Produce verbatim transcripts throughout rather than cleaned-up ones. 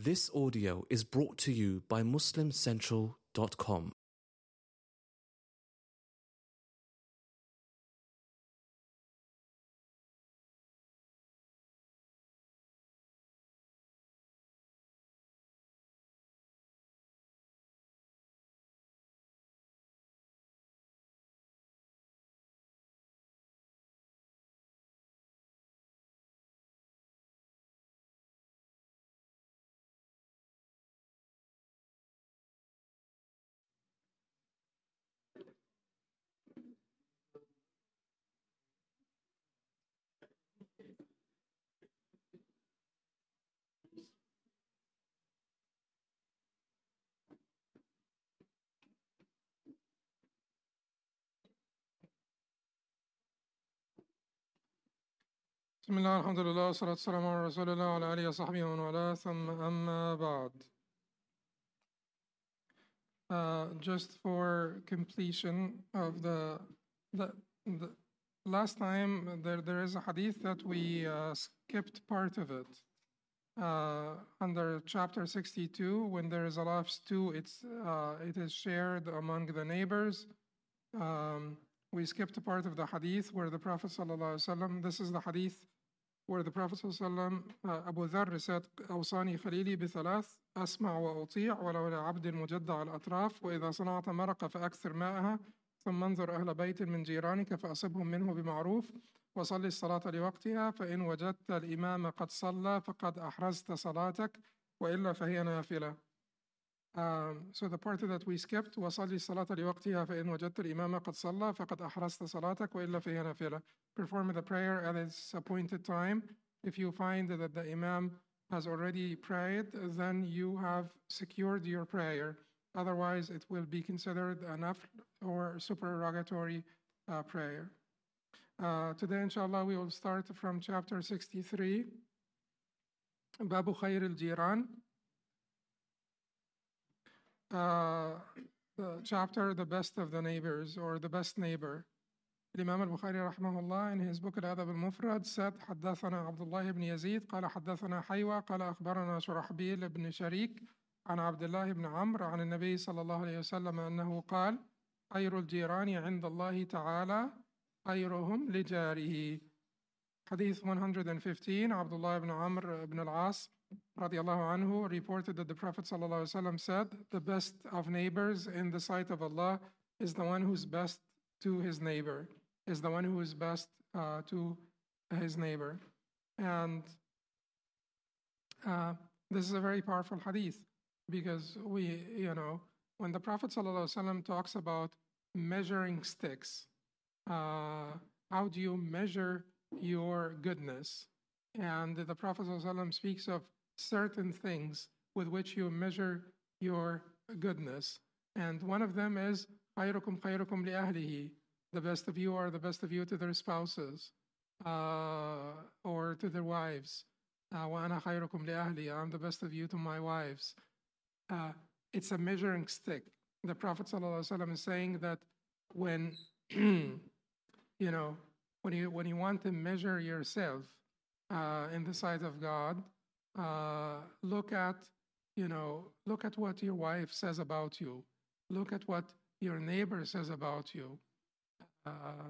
This audio is brought to you by Muslim Central dot com. بسم الله الحمد لله والصلاة والسلام على رسول الله وعلى آله وصحبه ومن والاه ثم أما بعد. Uh, just for completion of the, the, the last time there, there is a hadith that we uh, skipped part of it. Uh, under chapter sixty-two, when there is a lot of stew, it's, uh, it is shared among the neighbors. Um, we skipped a part of the hadith where the Prophet ﷺ, this is the hadith where the Prophet ﷺ, uh, Abu Dharr said, أوصاني خليلي بثلاث أسمع وأطيع ولو لعبد مجدع الأطراف وإذا صنعت مرقة فأكثر ماءها ثم انظر أهل بيت من جيرانك فأصبهم منه بمعروف وصل الصلاة لوقتها فإن وجدت الإمام قد صلى فقد أحرزت صلاتك وإلا فهي نافلة. Um, so the part that we skipped وصلي الصلاة لوقتها فإن وجدت الإمام قد صلى فقد أحرزت صلاتك وإلا فهي نافلة. Perform the prayer at its appointed time. If you find that the Imam has already prayed, then you have secured your prayer. Otherwise, it will be considered a nafl or supererogatory uh, prayer. Uh, today, inshallah, we will start from chapter sixty-three, Babu Khair al-Jiran. Uh, the chapter, the best of the neighbors, or the best neighbor. الإمام البخاري رحمه الله in his book الأدب المفرد said حدثنا عبد الله بن يزيد قال حدثنا حيوى قال أخبرنا شرحبيل بن شريك عن عبد الله بن عمرو عن النبي صلى الله عليه وسلم أنه قال خير الجيران عند الله تعالى خيرهم لجاره. Hadith one fifteen, Abdullah ibn Amr ibn al-As radiallahu anhu reported that the Prophet sallallahu alaihi wasallam said, the best of neighbors in the sight of Allah is the one who's best to his neighbor, is the one who is best uh, to his neighbor. And uh, this is a very powerful hadith because we, you know, when the Prophet ﷺ talks about measuring sticks, uh, how do you measure your goodness? And the Prophet ﷺ speaks of certain things with which you measure your goodness. And one of them is خيركم خيركم لأهله. The best of you are the best of you to their spouses uh, or to their wives. Uh, وأنا خيركم لأهلي. I'm the best of you to my wives. Uh, it's a measuring stick. The Prophet ﷺ is saying that when you know when you when you want to measure yourself uh, in the sight of God, uh, look at you know look at what your wife says about you. Look at what your neighbor says about you. Uh,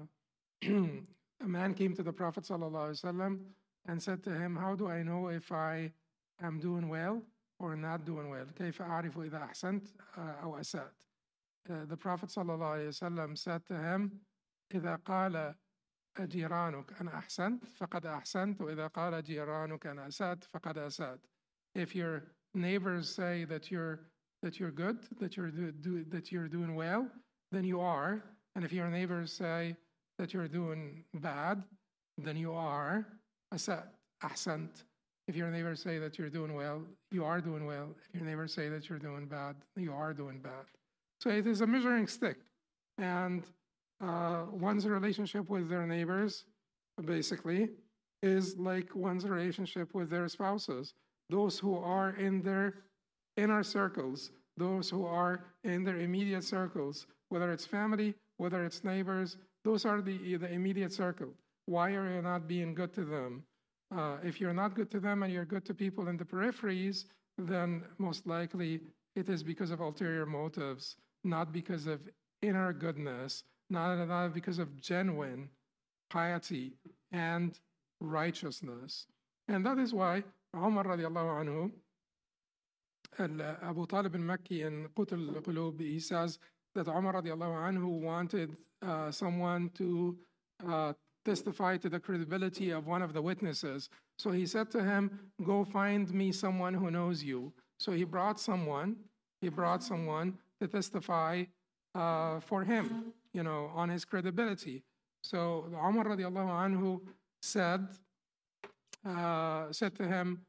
a man came to the Prophet ﷺ and said to him, how do I know if I am doing well or not doing well? كيف أعرف إذا أحسنت أو أسأت? Uh, the Prophet ﷺ said to him, إذا قال جيرانك أنا أحسنت فقد أحسنت وإذا قال جيرانك أنا أسأت فقد أسأت. If your neighbors say that you're that you're good, that you're do, do, that you're doing well, then you are. And if your neighbors say that you're doing bad, then you are. Asat, ahsant. If your neighbors say that you're doing well, you are doing well. If your neighbors say that you're doing bad, you are doing bad. So it is a measuring stick. And uh, one's relationship with their neighbors, basically, is like one's relationship with their spouses. Those who are in their inner circles, those who are in their immediate circles, whether it's family, whether it's neighbors, those are the, the immediate circle. Why are you not being good to them? Uh, if you're not good to them and you're good to people in the peripheries, then most likely it is because of ulterior motives, not because of inner goodness, not, not because of genuine piety and righteousness. And that is why Umar radiallahu anhu, Abu Talib al-Makki in Qut al-Qulub, he says that Umar radiallahu anhu wanted uh, someone to uh, testify to the credibility of one of the witnesses. So he said to him, go find me someone who knows you. So he brought someone, he brought someone to testify uh, for him, you know, on his credibility. So Umar radiallahu anhu said, uh, said to him,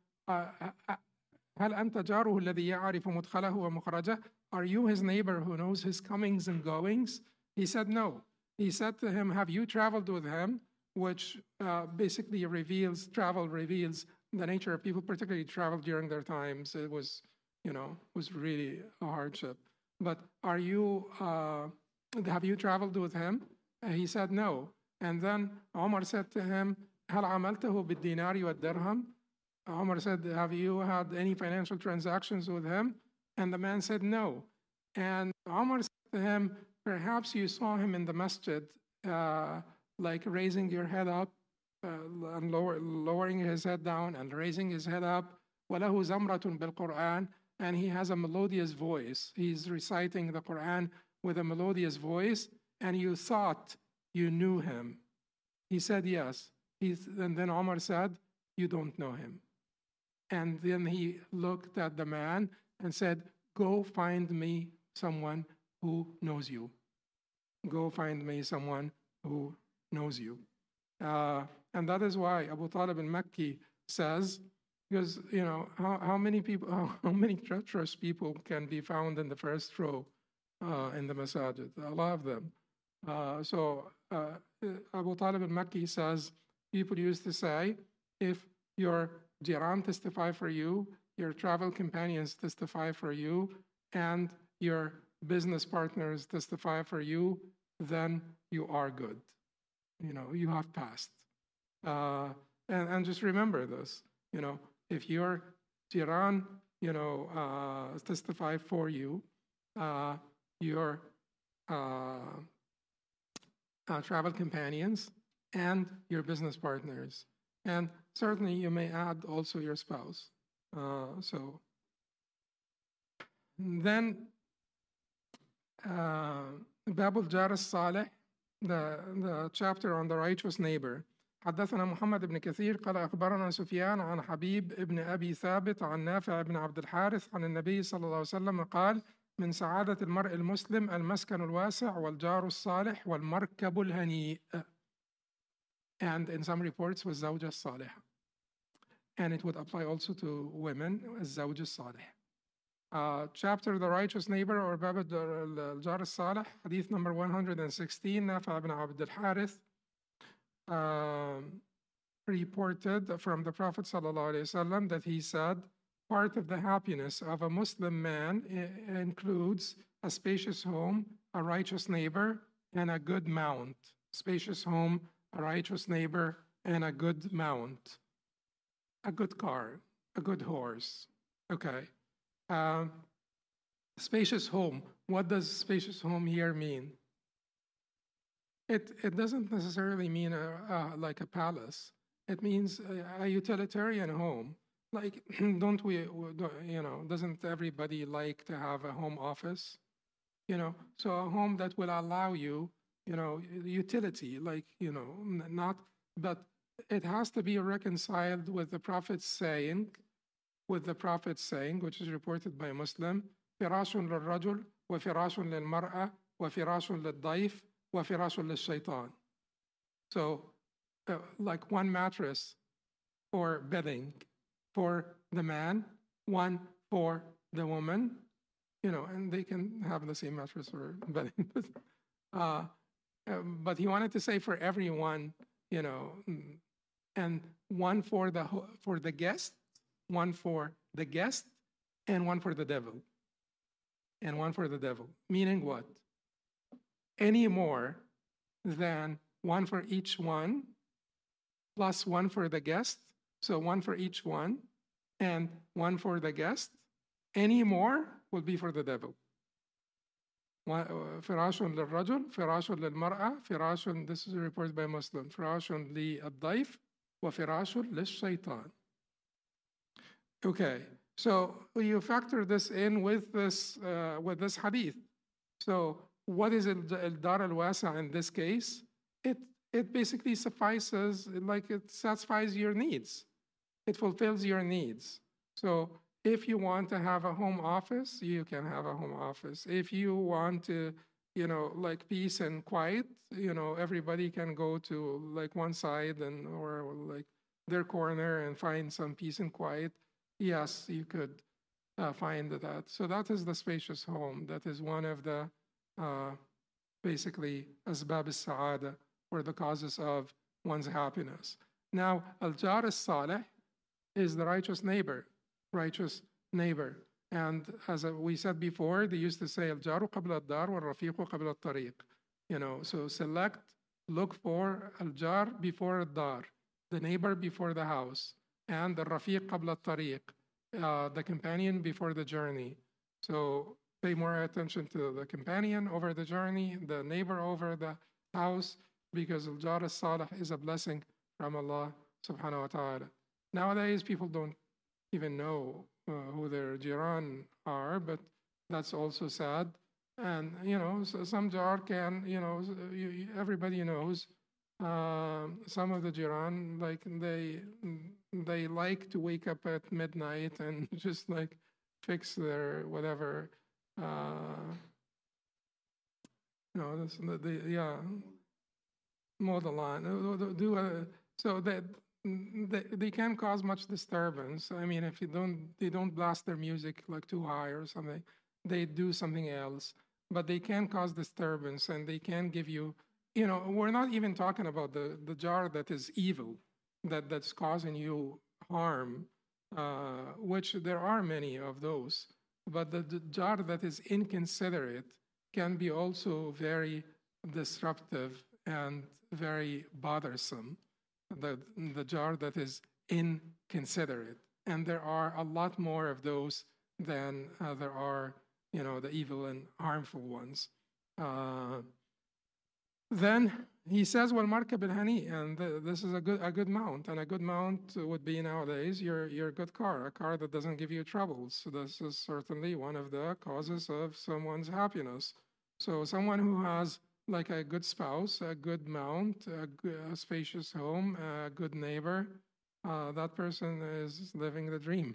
هل أنت جاره الذي يعرف مدخله ومخرجه? Are you his neighbor who knows his comings and goings? He said no. He said to him, have you traveled with him? Which uh, basically reveals, travel reveals the nature of people, particularly travel during their times. It was, you know, was really a hardship. But are you, uh, have you traveled with him? And he said no. And then Omar said to him, هل عملته بالدينار والدرهم? Omar said, have you had any financial transactions with him? And the man said no. And Omar said to him, perhaps you saw him in the masjid, uh, like raising your head up uh, and lower, lowering his head down and raising his head up. وَلَهُ زَمْرَةٌ بِالْقُرْآنِ. And he has a melodious voice. He's reciting the Quran with a melodious voice, and you thought you knew him. He said yes. He's, and then Omar said, you don't know him. And then he looked at the man and said, go find me someone who knows you. Go find me someone who knows you. Uh, and that is why Abu Talib al-Makki says, because, you know, how, how many people, how, how many treacherous people can be found in the first row uh, in the masajid? A lot of them. Uh, so uh, Abu Talib al-Makki says, people used to say, if your jiran testify for you, your travel companions testify for you, and your business partners testify for you, then you are good. You know, you have passed. Uh, and, and just remember this, you know, if your jiran, you know, uh, testify for you, uh, your uh, uh, travel companions, and your business partners. And certainly you may add also your spouse. Uh, so then uh, Bab al-Jar al-Salih, the, the chapter on the righteous neighbor. حدثنا محمد بن كثير قال أخبرنا سفيان عن حبيب ابن أبي ثابت عن نافع بن عبد الحارث عن النبي صلى الله عليه وسلم قال من سعادة المرء المسلم المسكن الواسع والجار الصالح والمركب الهنيء. And in some reports was زوجة الصالحة. And it would apply also to women as زوج الصالح. Uh, chapter The Righteous Neighbor or Bab al-Jar al-Salih, hadith number one hundred sixteen, Nafi' ibn Abd al-Harith, um, reported from the Prophet ﷺ that he said, part of the happiness of a Muslim man includes a spacious home, a righteous neighbor, and a good mount. Spacious home, a righteous neighbor, and a good mount. A good car, a good horse. Okay. Uh, spacious home. What does spacious home here mean? It, it doesn't necessarily mean a, uh, like a palace. It means a, a utilitarian home. Like, don't we, you know, doesn't everybody like to have a home office? You know, so a home that will allow you, you know, utility, like, you know, not, but it has to be reconciled with the Prophet's saying, with the Prophet's saying, which is reported by Muslim, فراش للرجل وفراش للمرأة وفراش للضيف وفراش للشيطان. So, uh, like one mattress for bedding for the man, one for the woman, you know, and they can have the same mattress for bedding. uh, um, but he wanted to say for everyone, you know, and one for the for the guest, one for the guest, and one for the devil. And one for the devil. Meaning what? Any more than one for each one, plus one for the guest, so one for each one, and one for the guest, any more will be for the devil. فراش للرجل فراش للمرأة فراش, this is reported by Muslim, فراش للضيف وفراش للشيطان. Okay, so you factor this in with this uh, with this hadith. So what is al-dar al-wasa in this case? It it basically suffices, like it satisfies your needs. It fulfills your needs. So if you want to have a home office, you can have a home office. If you want to, you know, like peace and quiet, you know, everybody can go to like one side and or like their corner and find some peace and quiet. Yes, you could uh, find that. So that is the spacious home. That is one of the uh, basically asbab al-sa'ada, or the causes of one's happiness. Now, al-jar al-salih is the righteous neighbor, righteous neighbor. And as we said before, they used to say al-jaru qabla al-dar wa al-rafiqu qabla al-tariq. You know, so select, look for al-jar before al-dar, the neighbor before the house, and the rafiq qabla al-tariq, uh, the companion before the journey. So pay more attention to the companion over the journey, the neighbor over the house, because al-jar al-salih is a blessing from Allah subhanahu wa ta'ala. Nowadays, people don't even know uh, who their jiran are, but that's also sad. And, you know, so some jar can, you know, you, you, everybody knows uh, some of the jiran, like they, they like to wake up at midnight and just like fix their whatever, uh, you know, this, the, the, yeah, mow the lawn, do, do a, so that, They, they can cause much disturbance. I mean, if you don't, they don't blast their music like too high or something. They do something else, but they can cause disturbance, and they can give you, you know, we're not even talking about the, the jar that is evil, that, that's causing you harm, uh, which there are many of those. But the, the jar that is inconsiderate can be also very disruptive and very bothersome. The, the jar that is inconsiderate. And there are a lot more of those than uh, there are, you know, the evil and harmful ones. Uh, then he says, well, markab al-hani, and the, this is a good, a good mount. And a good mount would be nowadays your, your good car, a car that doesn't give you troubles. So this is certainly one of the causes of someone's happiness. So someone who has like a good spouse, a good mount, a, good, a spacious home, a good neighbor, uh, that person is living the dream.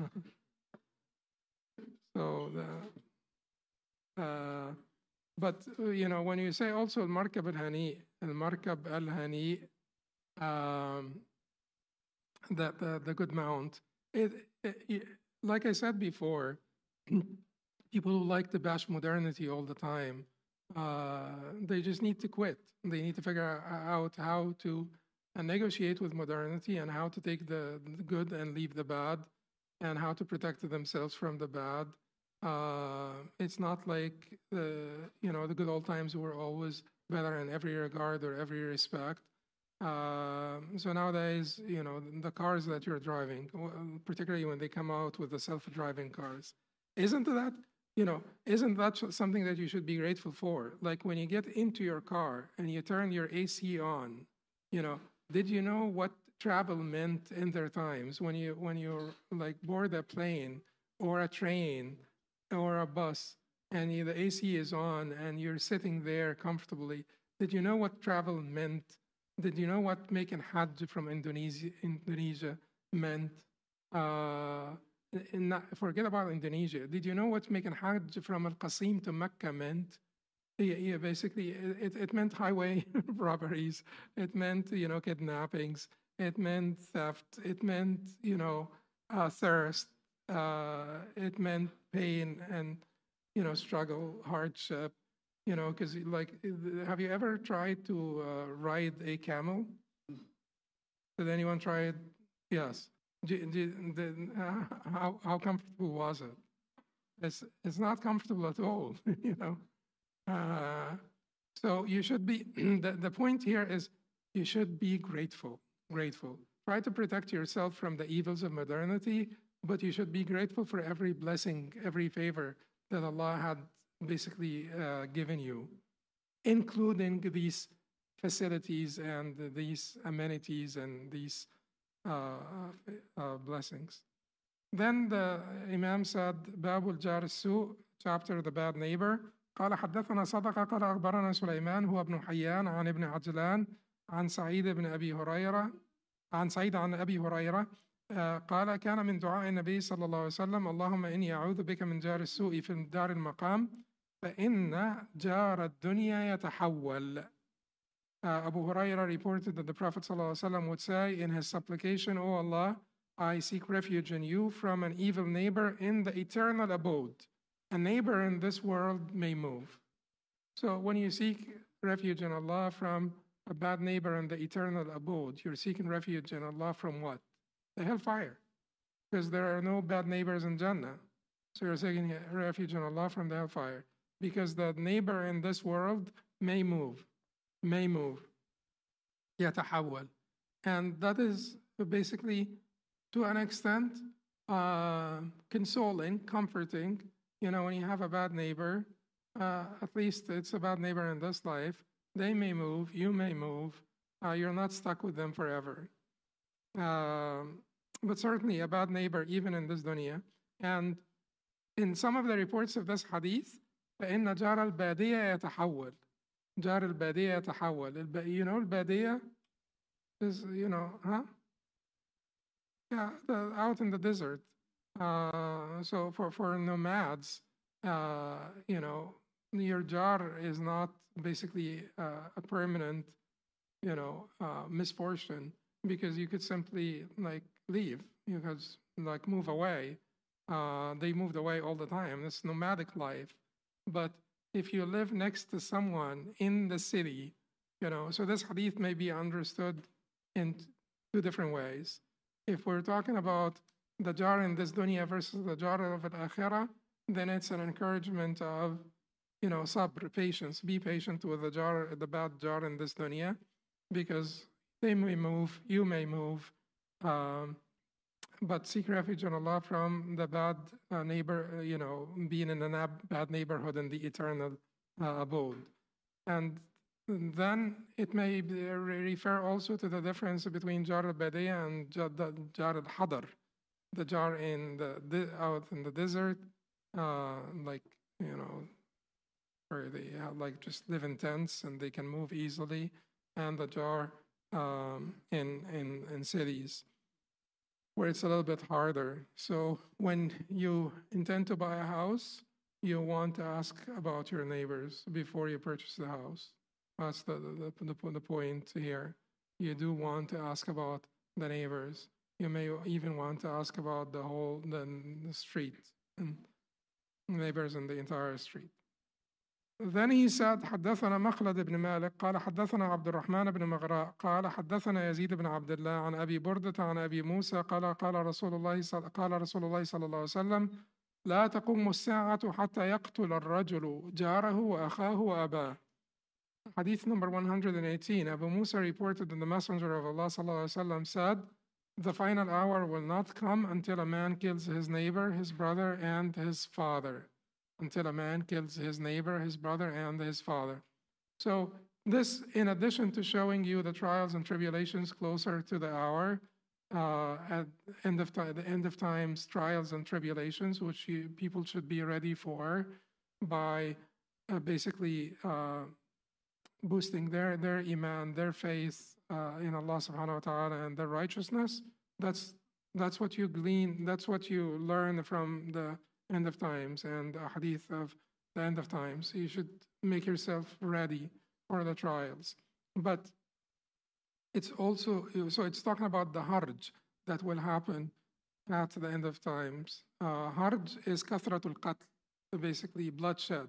So, the, uh, but uh, you know, when you say also al-markab al-hani, al-markab al-hani, um, that the, the good mount, it, it, it, like I said before, people who like to bash modernity all the time, Uh, they just need to quit. They need to figure out how to uh, negotiate with modernity, and how to take the, the good and leave the bad, and how to protect themselves from the bad. Uh, it's not like the, you know, the good old times were always better in every regard or every respect. Uh, so nowadays, you know, the cars that you're driving, particularly when they come out with the self-driving cars, isn't that, you know, isn't that something that you should be grateful for? Like when you get into your car and you turn your A C on, you know, did you know what travel meant in their times when you when you like board a plane or a train or a bus, and you, the A C is on and you're sitting there comfortably? Did you know what travel meant? Did you know what making Hajj from Indonesia Indonesia meant? Uh, Not, forget about Indonesia. Did you know what making Hajj from Al-Qasim to Mecca meant? Yeah, yeah, basically, it, it meant highway robberies. It meant, you know, kidnappings. It meant theft. It meant, you know, uh, thirst. Uh, it meant pain and, you know, struggle, hardship. You know, because like, have you ever tried to uh, ride a camel? Did anyone try it? Yes. How, how comfortable was it? It's, it's not comfortable at all, you know. Uh, so you should be, the, the point here is you should be grateful, grateful. Try to protect yourself from the evils of modernity but you should be grateful for every blessing, every favor that Allah had basically uh, given you, including these facilities and these amenities and these uh, uh, blessings. Then the Imam said, باب الجار السوء, chapter the bad neighbor. قال حدثنا صدقة قال أخبرنا سليمان هو ابن حيان عن ابن عجلان عن سعيد بن أبي هريرة عن سعيد عن أبي هريرة قال كان من دعاء النبي صلى الله عليه وسلم اللهم إني أعوذ بك من جار السوء في دار المقام فإن جار الدنيا يتحول. Uh, Abu Huraira reported that the Prophet ﷺ would say in his supplication, O Allah, I seek refuge in you from an evil neighbor in the eternal abode. A neighbor in this world may move. So when you seek refuge in Allah from a bad neighbor in the eternal abode, you're seeking refuge in Allah from what? The hellfire. Because there are no bad neighbors in Jannah. So you're seeking refuge in Allah from the hellfire. Because the neighbor in this world may move. may move, يتحول. And that is basically, to an extent, uh, consoling, comforting. You know, when you have a bad neighbor, uh, at least it's a bad neighbor in this life. They may move, you may move. Uh, you're not stuck with them forever. Um, but certainly a bad neighbor, even in this dunya. And in some of the reports of this hadith, فإن جار البادية يتحول. جار البادية يتحول. You know, البادية is, you know, huh? Yeah, the, out in the desert. Uh, so for, for nomads, uh, you know, your jar is not basically uh, a permanent, you know, uh, misfortune, because you could simply like leave, you could like move away. Uh, they moved away all the time. It's nomadic life. But if you live next to someone in the city, you know, so this hadith may be understood in two different ways. If we're talking about the jar in this dunya versus the jar of al-akhirah, then it's an encouragement of, you know, sabr, patience. Be patient with the jar, the bad jar in this dunya, because they may move, you may move, um, but seek refuge in Allah from the bad uh, neighbor, uh, you know, being in a nab- bad neighborhood in the eternal uh, abode. And then it may be, uh, refer also to the difference between jar al-badiyah and jar al-hadar, the jar in the, the out in the desert, uh, like, you know, where they have, like just live in tents and they can move easily, and the jar um, in, in, in cities, where it's a little bit harder. So when you intend to buy a house, you want to ask about your neighbors before you purchase the house. That's the, the, the, the point here. You do want to ask about the neighbors. You may even want to ask about the whole the, the street and neighbors in the entire street. Then he said, حدثنا مخلد بن مالك قال حدثنا عبد الرحمن بن مغراء قال حدثنا يزيد بن عبد الله عن أبي بردة عن أبي موسى قال قال رسول الله صل... قال رسول الله صلى الله عليه وسلم لا تقوم الساعة حتى يقتل الرجل جاره وأخاه وأباه. Hadith number one hundred eighteen. Abu Musa reported that the Messenger of Allah صلى الله عليه وسلم said, the final hour will not come until a man kills his neighbor, his brother, and his father. Until a man kills his neighbor, his brother, and his father. So this, in addition to showing you the trials and tribulations closer to the hour, uh, at end of time, the end of times trials and tribulations, which you, people should be ready for by uh, basically uh, boosting their, their iman, their faith uh, in Allah subhanahu wa ta'ala and their righteousness. That's, that's what you glean, that's what you learn from the end of times and a hadith of the end of times. You should make yourself ready for the trials. But it's also, so it's talking about the harj that will happen at the end of times. Uh, harj is kathratul qatl, basically bloodshed.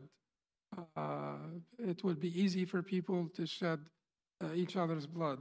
Uh, it will be easy for people to shed uh, each other's blood.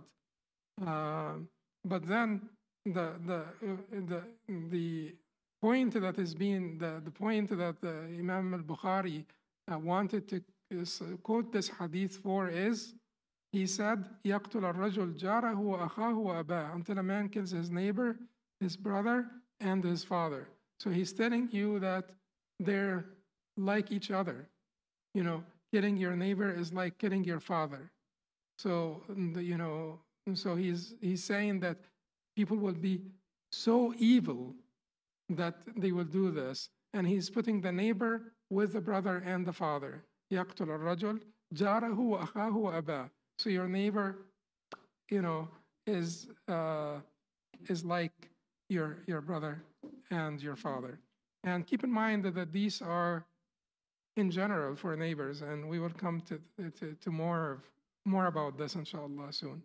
Uh, but then the, the, uh, the, the point that is being, the, the point that the Imam al-Bukhari uh, wanted to uh, quote this hadith for is, he said, يَقْتُلَ الرَّجُلْ جَارَهُ وَأَخَاهُ وَأَبَاهُ, until a man kills his neighbor, his brother, and his father. So he's telling you that they're like each other. You know, killing your neighbor is like killing your father. So, you know, so he's he's saying that people will be so evil that they will do this. And he's putting the neighbor with the brother and the father. يقتل الرجل جاره وأخاه وأباه. So your neighbor, you know, is uh, is like your your brother and your father. And keep in mind that, that these are in general for neighbors, and we will come to to, to more of more about this inshallah soon.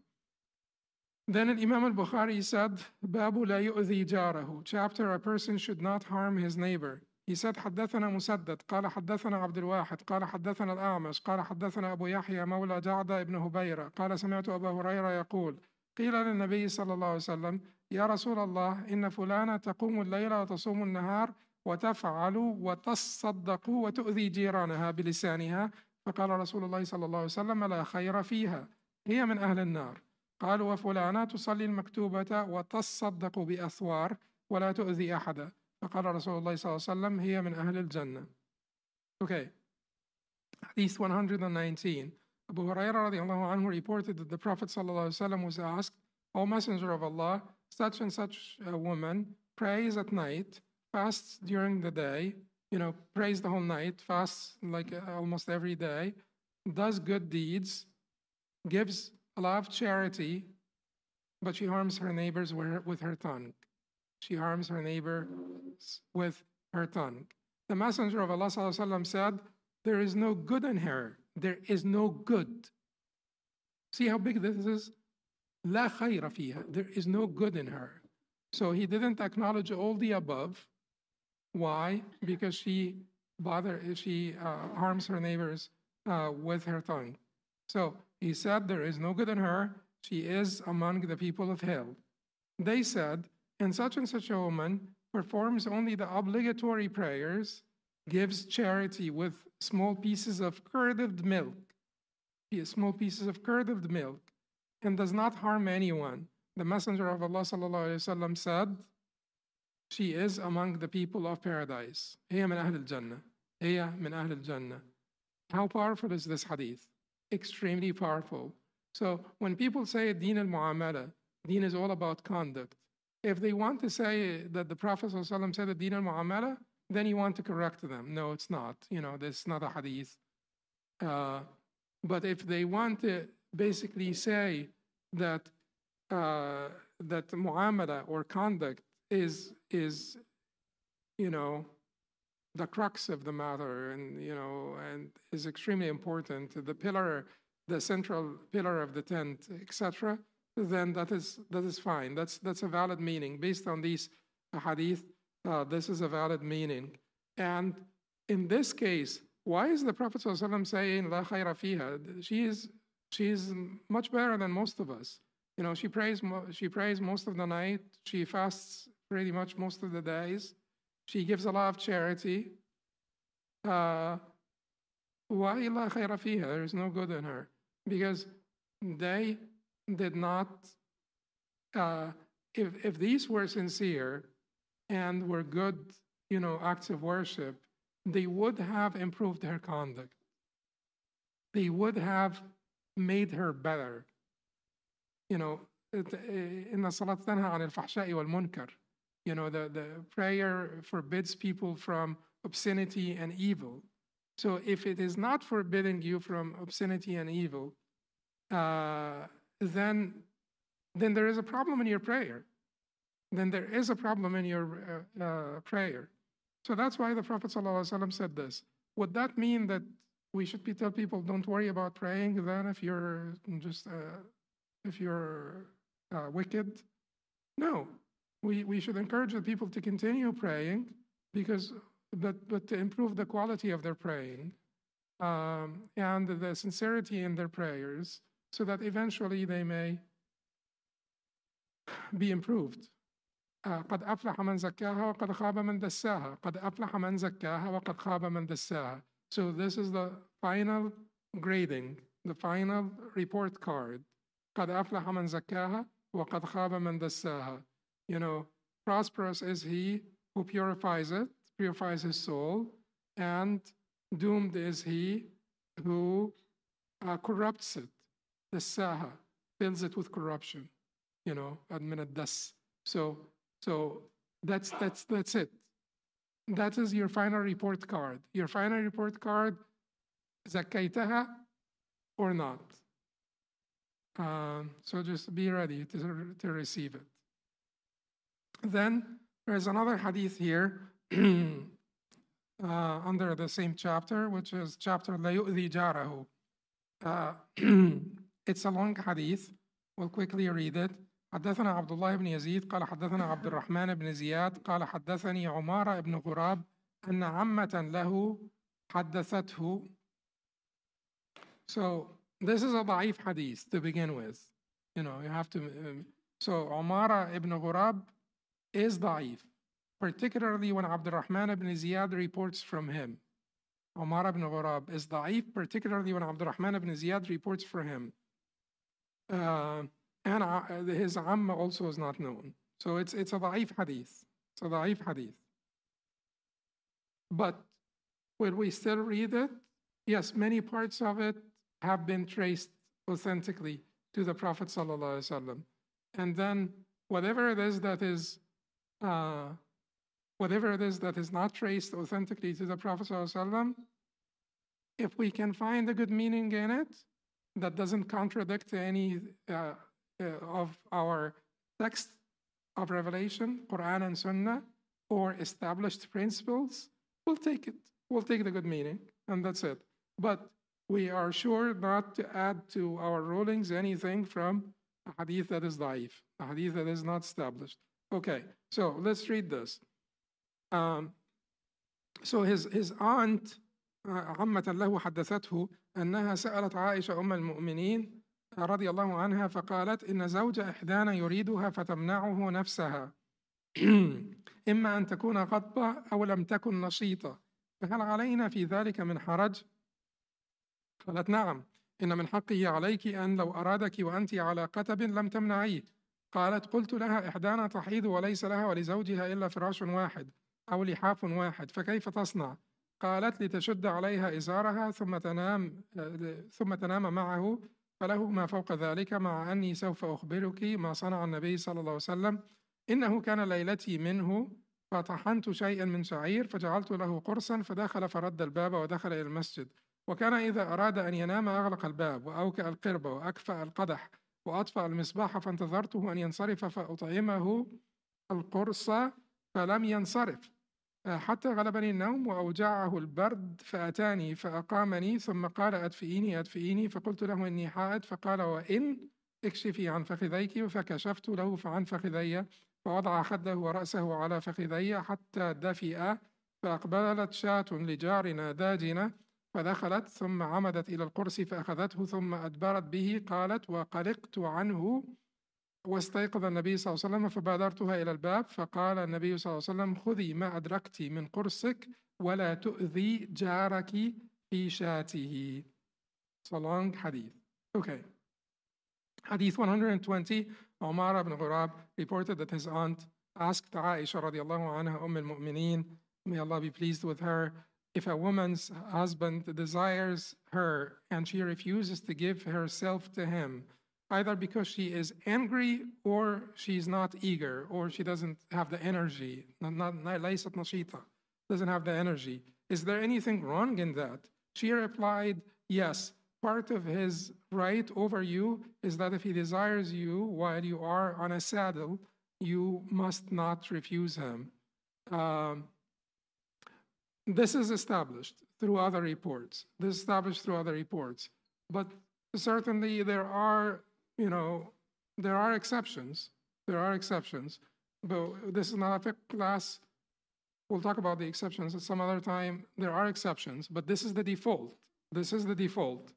Then Imam al-Bukhari said, Babu la yu'zi jarahu, chapter, a person should not harm his neighbor. He said, حدثنا مسدد قال حدثنا عبد الواحد قال حدثنا الأعمش قال حدثنا أبو يحيى مولى جعدة ابن هبيرة قال سمعت أبا هريرة يقول قيل للنبي صلى الله عليه وسلم يا رسول الله إن فلانة تقوم الليل وتصوم النهار وتفعل وتصدق وتؤذي جيرانها بلسانها فقال رسول الله صلى الله عليه وسلم لا خير فيها هي من أهل النار قالوا وفلانة تصلي المكتوبة وتصدق بأثوار ولا تؤذي أحدا فقال رسول الله صلى الله عليه وسلم هي من أهل الجنة. Okay, Hadith one hundred nineteen. Abu Hurairah radiallahu anhu reported that the Prophet sallallahu alaihi wasallam was asked, O Messenger of Allah, such and such a woman prays at night, fasts during the day, you know, prays the whole night, fasts like uh, almost every day, does good deeds, gives a lot of charity, but she harms her neighbors with her tongue. She harms her neighbor with her tongue. The Messenger of Allah sallallahu alaihi wasallam said, there is no good in her. There is no good. See how big this is? La khayra fiha. There is no good in her. So he didn't acknowledge all the above. Why? Because she bother, she uh, harms her neighbors uh, with her tongue. So he said, there is no good in her. She is among the people of hell. They said, and such and such a woman performs only the obligatory prayers, gives charity with small pieces of curdled milk, small pieces of curdled milk, and does not harm anyone. The Messenger of Allah sallallahu alaihi wasallam said, she is among the people of paradise. هي من أهل الجنة. هي من أهل الجنة. How powerful is this hadith? Extremely powerful. So when people say Deen al-Mu'amala, Deen is all about conduct. If they want to say that the Prophet ﷺ said Deen al-Mu'amala, then you want to correct them. No, it's not. You know, this is not a hadith. Uh, but if they want to basically say that uh, that mu'amala or conduct is is you know the crux of the matter, and you know and is extremely important, the pillar, the central pillar of the tent, et cetera, then that is that is fine. That's that's a valid meaning based on these hadith. Uh, this is a valid meaning, and in this case, why is the Prophet ﷺ saying "La khayra fiha"? She is she is much better than most of us. You know, she prays she prays most of the night. She fasts pretty much most of the days. She gives a lot of charity. Uh, why la khayra fiha? There is no good in her, because they did not. Uh, if if these were sincere and were good, you know, acts of worship, they would have improved her conduct. They would have made her better. You know, إن الصلاة تنهى عن الفحشاء والمنكر. You know, the, the prayer forbids people from obscenity and evil. So if it is not forbidding you from obscenity and evil, uh, then then there is a problem in your prayer. Then there is a problem in your uh, uh, prayer. So that's why the Prophet ﷺ said this. Would that mean that we should be tell people don't worry about praying then if you're just uh, if you're uh, wicked? No, we we should encourage the people to continue praying, because but but to improve the quality of their praying um, and the sincerity in their prayers, so that eventually they may be improved. قد أفلح من زكاها وقد خاب من دساها. قد أفلح من زكاها وقد خاب من دساها. So this is the final grading, the final report card. قد أفلح من زكاها وقد خاب من دساها. You know, prosperous is he who purifies it, purifies his soul, and doomed is he who uh, corrupts it. The saha fills it with corruption, you know, admin das. So, so that's that's that's it. That is your final report card. Your final report card, zakaytaha or not. Um, so just be ready to, to receive it. Then there's another hadith here uh, under the same chapter, which is chapter La yu'zi jarahu. Uh, it's a long hadith. We'll quickly read it. حدثنا عبد الله بن يزيد قال حدثنا عبد الرحمن بن زياد قال حدثني عمارة بن غراب أن عمة له حدثته. So this is a ضعيف hadith to begin with. You know, you have to. Um, so Umara ibn Ghurab is ضعيف, particularly when Abd al-Rahman ibn Ziyad reports from him. Umar ibn Ghurab is ضعيف, particularly when Abd al-Rahman ibn Ziyad reports from him. Uh, and uh, his amma also is not known. So it's it's a ضعيف hadith. It's a ضعيف hadith. But will we still read it? Yes, many parts of it have been traced authentically to the Prophet sallallahu alaihi wasallam. And then whatever it is that is, uh, whatever it is that is not traced authentically to the Prophet sallallahu alaihi wasallam, if we can find a good meaning in it that doesn't contradict any uh, uh, of our text of revelation, Quran and Sunnah, or established principles, we'll take it. We'll take the good meaning, and that's it. But we are sure not to add to our rulings anything from a hadith that is da'if, a hadith that is not established. Okay, so let's read this. Um, so his, his aunt, عمة له حدثته أنها سألت عائشة أم المؤمنين رضي الله عنها فقالت إن زوج إحدانا يريدها فتمنعه نفسها إما أن تكون غضبة أو لم تكن نشيطة فهل علينا في ذلك من حرج؟ قالت نعم إن من حقه عليك أن لو أرادك وأنت على قتب لم تمنعيه. قالت قلت لها إحدانا تحيض وليس لها ولزوجها إلا فراش واحد أو لحاف واحد فكيف تصنع؟ قالت لتشد عليها إزارها ثم تنام ثم تنام معه فله ما فوق ذلك مع أني سوف أخبرك ما صنع النبي صلى الله عليه وسلم إنه كان ليلتي منه فطحنت شيئا من شعير فجعلت له قرصا فدخل فرد الباب ودخل إلى المسجد وكان إذا أراد أن ينام أغلق الباب وأوكأ القربة وأكفأ القدح وأطفأ المصباح فانتظرته أن ينصرف فأطعمه القرص فلم ينصرف حتى غلبني النوم وأوجعه البرد فأتاني فأقامني ثم قال أدفئيني أدفئيني فقلت له إني حائض فقال وإن اكشفي عن فخذيك فكشفت له عن فخذي فوضع خده ورأسه على فخذي حتى دفئ فأقبلت شاة لجارنا داجنة فدخلت ثم عمدت إلى القرص فأخذته ثم أدبرت به قالت وقلقت عنه واستيقظ النبي صلى الله عليه وسلم فبادرتها إلى الباب فقال النبي صلى الله عليه وسلم خذي ما أدركت من قرصك ولا تؤذي جارك في شاته. It's a long hadith. Okay. Hadith one hundred twenty, Umar ibn Ghurab reported that his aunt asked Aisha radiallahu anha, Umm al-Mu'mineen, may Allah be pleased with her, if a woman's husband desires her and she refuses to give herself to him, either because she is angry or she's not eager or she doesn't have the energy, not, not, ليست نشيطة, doesn't have the energy, is there anything wrong in that? She replied, yes. Part of his right over you is that if he desires you while you are on a saddle, you must not refuse him. Um, this is established through other reports. This is established through other reports. But certainly there are, you know, there are exceptions. There are exceptions. But this is not a fiqh class. We'll talk about the exceptions at some other time. There are exceptions, but this is the default. This is the default.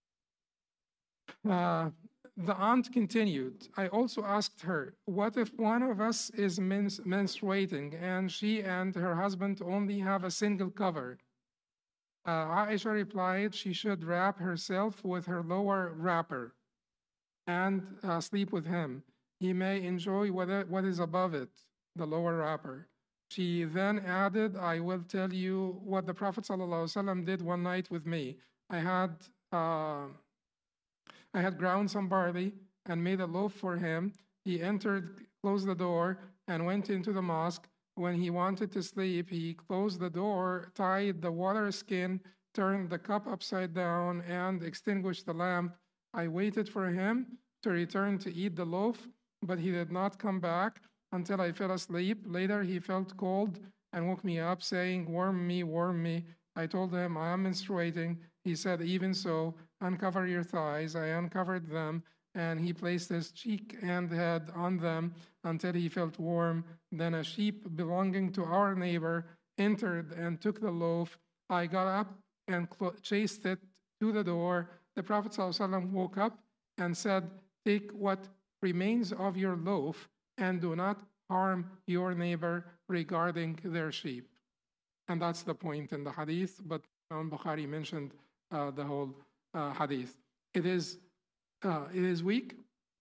Uh, the aunt continued, I also asked her, what if one of us is mens menstruating and she and her husband only have a single cover? Uh, Aisha replied, she should wrap herself with her lower wrapper and uh, sleep with him. He may enjoy what, what is above it. the lower wrapper. She then added, I will tell you what the Prophet ﷺ did one night with me. I had, uh, I had ground some barley and made a loaf for him. He entered, closed the door, and went into the mosque. When he wanted to sleep, he closed the door, tied the water skin, turned the cup upside down, and extinguished the lamp. I waited for him to return to eat the loaf, but he did not come back until I fell asleep. Later, he felt cold and woke me up, saying, warm me, warm me. I told him, I am menstruating. He said, even so, uncover your thighs. I uncovered them, and he placed his cheek and head on them until he felt warm. Then a sheep belonging to our neighbor entered and took the loaf. I got up and cl- chased it to the door. The Prophet ﷺ woke up and said, take what remains of your loaf and do not harm your neighbor regarding their sheep. And that's the point in the hadith, but Imam Bukhari mentioned uh, the whole uh, hadith. It is, uh, it is weak,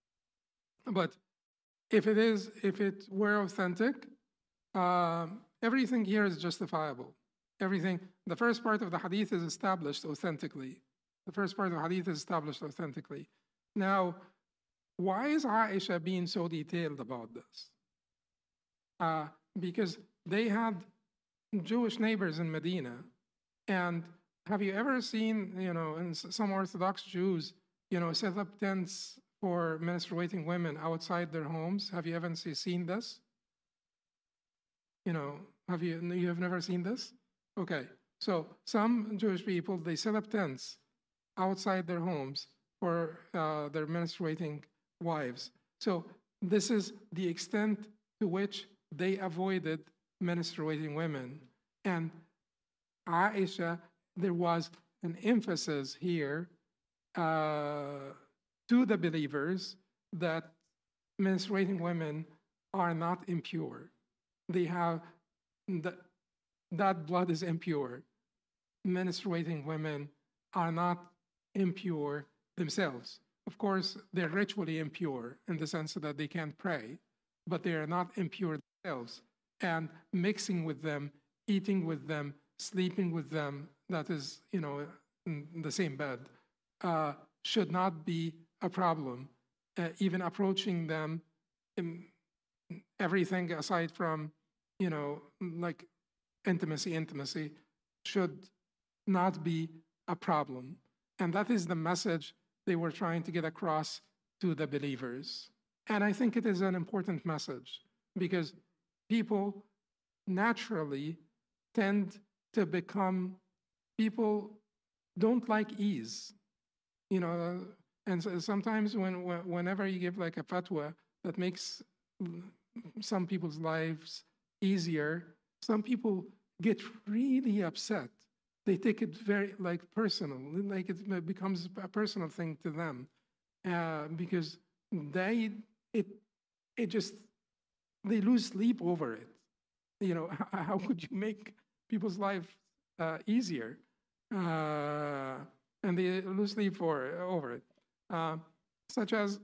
but if it is, if it were authentic, uh, everything here is justifiable. Everything, the first part of the hadith is established authentically. The first part of the hadith is established authentically. Now, why is Aisha being so detailed about this? Uh, because they had Jewish neighbors in Medina. And have you ever seen, you know, in some Orthodox Jews, you know, set up tents for menstruating women outside their homes? Have you ever seen this? You know, have you, you have never seen this? Okay, so some Jewish people, they set up tents outside their homes for uh, their menstruating wives. So this is the extent to which they avoided menstruating women. And Aisha, there was an emphasis here uh, to the believers that menstruating women are not impure. They have, that, that blood is impure. Menstruating women are not impure themselves. Of course, they're ritually impure in the sense that they can't pray, but they are not impure themselves. And mixing with them, eating with them, sleeping with them, that is, you know, in the same bed, uh, should not be a problem. Uh, even approaching them, in everything aside from, you know, like intimacy, intimacy, should not be a problem. And that is the message they were trying to get across to the believers. And I think it is an important message because people naturally tend to become, people don't like ease, you know, and so sometimes when, whenever you give like a fatwa that makes some people's lives easier, some people get really upset. They take it very like personal, like it becomes a personal thing to them, uh, because they it it just they lose sleep over it. You know, how, how could you make people's life uh, easier? Uh, and they lose sleep for over it, uh, such as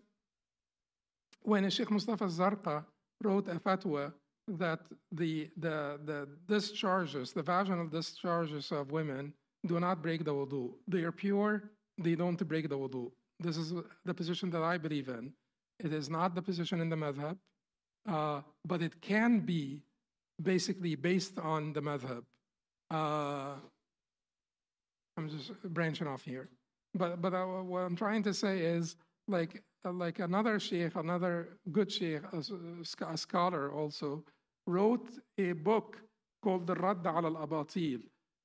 when Sheikh Mustafa Zarqa wrote a fatwa that the, the, the discharges, the vaginal discharges of women do not break the wudu. They are pure, they don't break the wudu. This is the position that I believe in. It is not the position in the madhab, uh, but it can be basically based on the madhab. Uh, I'm just branching off here. But, but uh, what I'm trying to say is, like, uh, like another sheikh, another good sheikh, a, a scholar also, wrote a book called the Radd al al-Abatil,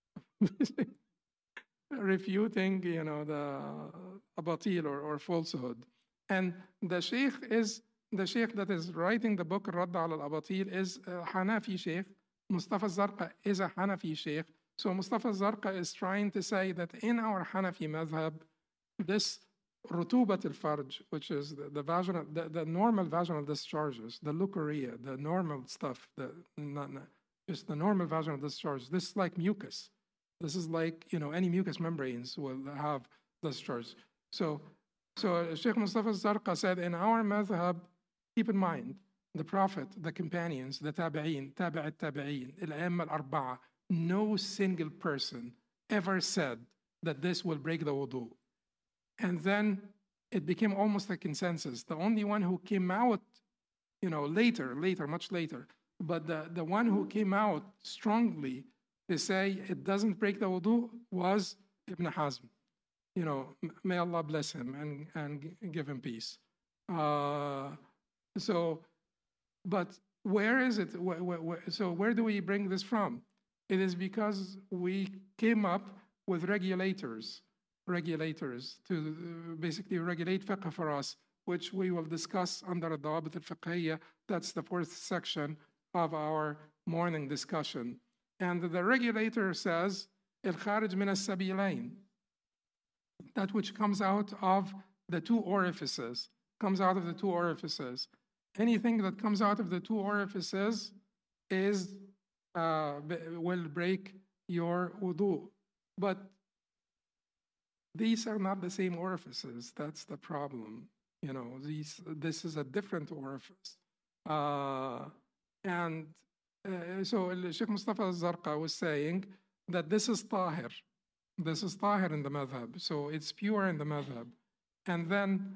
refuting, you know, the abatil or, or falsehood. And the sheikh is, the sheikh that is writing the book Radd al al-Abatil is a Hanafi sheikh. Mustafa Zarqa is a Hanafi sheikh. So Mustafa Zarqa is trying to say that in our Hanafi madhab, this rutubat al-farj, which is the, the vaginal, the, the normal vaginal discharges, the leukorrhea, the normal stuff, the not, not, just the normal vaginal discharge. This is like mucus. This is like, you know, any mucous membranes will have discharge. So, so Sheikh Mustafa Zarqa said, in our madhab, keep in mind the Prophet, the companions, the tabi'een, tabi' tabi'een, al-a'imma al-arba'a, no single person ever said that this will break the wudu. And then it became almost a consensus. The only one who came out, you know, later, later, much later, but the, the one who came out strongly to say it doesn't break the wudu was Ibn Hazm. You know, may Allah bless him and, and give him peace. Uh, so, but where is it? Where, where, so where do we bring this from? It is because we came up with regulators, regulators to basically regulate fiqh for us, which we will discuss under the Dawabit al-Fiqhiyya. That's the fourth section of our morning discussion. And the regulator says, al-kharij min as-sabilayn, that which comes out of the two orifices, comes out of the two orifices. Anything that comes out of the two orifices is uh, will break your wudu. But these are not the same orifices. That's the problem. You know, these this is a different orifice. Uh, and uh, so Sheikh Mustafa al-Zarqa was saying that this is tahir. This is tahir in the madhab. So it's pure in the madhab. And then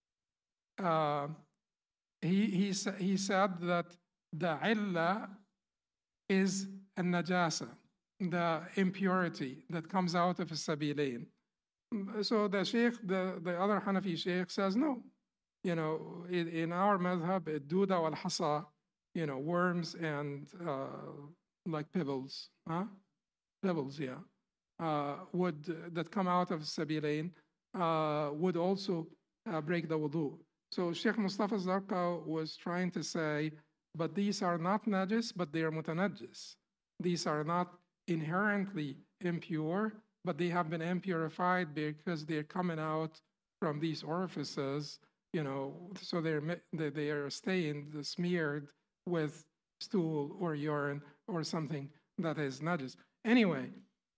uh, he, he, he said that the illa is a najasa, the impurity that comes out of a sabilain. So the sheikh, the, the other Hanafi sheikh says, no. You know, in, in our madhab, duda wal hasa, you know, worms and uh, like pebbles, huh? Pebbles, yeah, uh, would, uh, that come out of sabilain uh, would also uh, break the wudu. So Sheikh Mustafa Zarqa was trying to say, but these are not najis, but they are mutanajis. These are not inherently impure, but they have been impurified because they're coming out from these orifices, you know, so they're, they are stained, smeared with stool or urine or something that is najis. Anyway,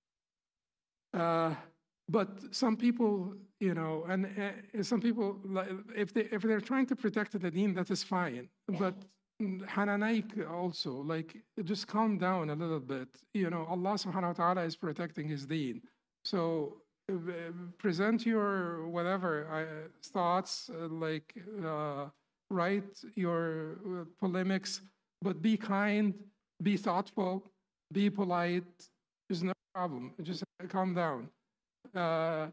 uh, but some people, you know, and uh, some people, if they if they're trying to protect the deen, that is fine. But Hananaik also, like, just calm down a little bit. You know, Allah subhanahu wa ta'ala is protecting his deen. So uh, present your whatever uh, thoughts, uh, like uh, write your uh, polemics, but be kind, be thoughtful, be polite. There's no problem. Just calm down. Uh,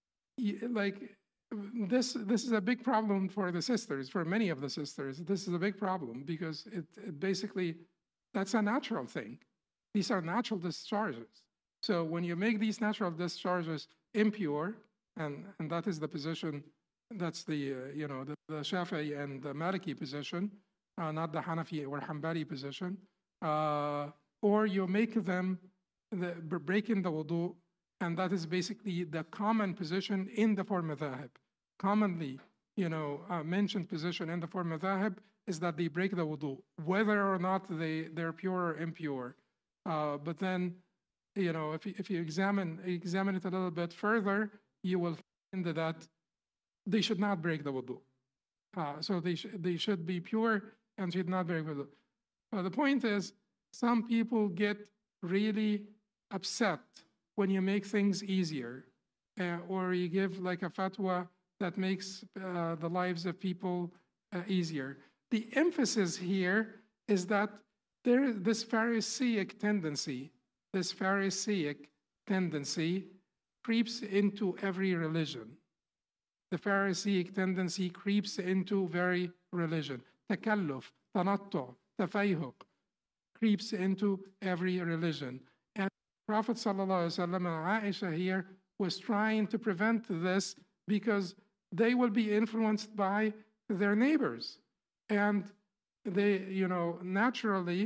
like this, this is a big problem for the sisters, for many of the sisters. This is a big problem because it, it basically, that's a natural thing. These are natural discharges. So when you make these natural discharges impure, and, and that is the position, that's the, uh, you know, the, the Shafi'i and the Maliki position, uh, not the Hanafi or Hanbali position, uh, or you make them the, breaking the wudu, and that is basically the common position in the four madhahib. Commonly, you know, uh, mentioned position in the four madhahib is that they break the wudu, whether or not they, they're pure or impure. Uh, but then, you know, if you, if you examine examine it a little bit further, you will find that they should not break the wudu. Uh, so they, sh they should be pure and should not break the wudu. Uh, the point is, some people get really upset when you make things easier, uh, or you give like a fatwa that makes uh, the lives of people uh, easier. The emphasis here is that there is this Pharisaic tendency, this Pharisaic tendency creeps into every religion. The Pharisaic tendency creeps into very religion. Takalluf, tanattu, tafayhuq, creeps into every religion. And Prophet sallallahu alaihi wasallam and Aisha here was trying to prevent this because they will be influenced by their neighbors. And they, you know, naturally,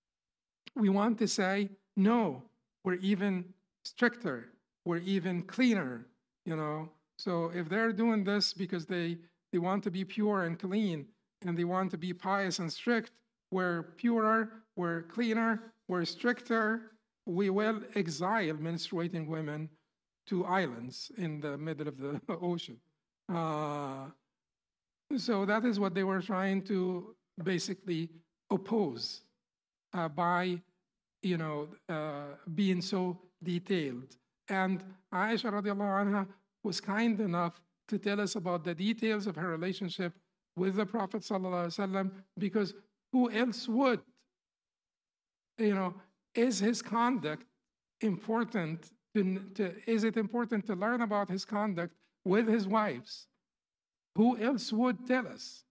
we want to say, no, we're even stricter, we're even cleaner, you know. So if they're doing this because they, they want to be pure and clean, and they want to be pious and strict, we're purer, we're cleaner, we're stricter, we will exile menstruating women to islands in the middle of the ocean. Uh, so that is what they were trying to basically oppose uh, by, you know, uh, being so detailed. And Aisha radiallahu anha was kind enough to tell us about the details of her relationship with the Prophet sallallahu alaihi wasallam, because who else would? You know, is his conduct important? To, to, is it important to learn about his conduct with his wives? Who else would tell us?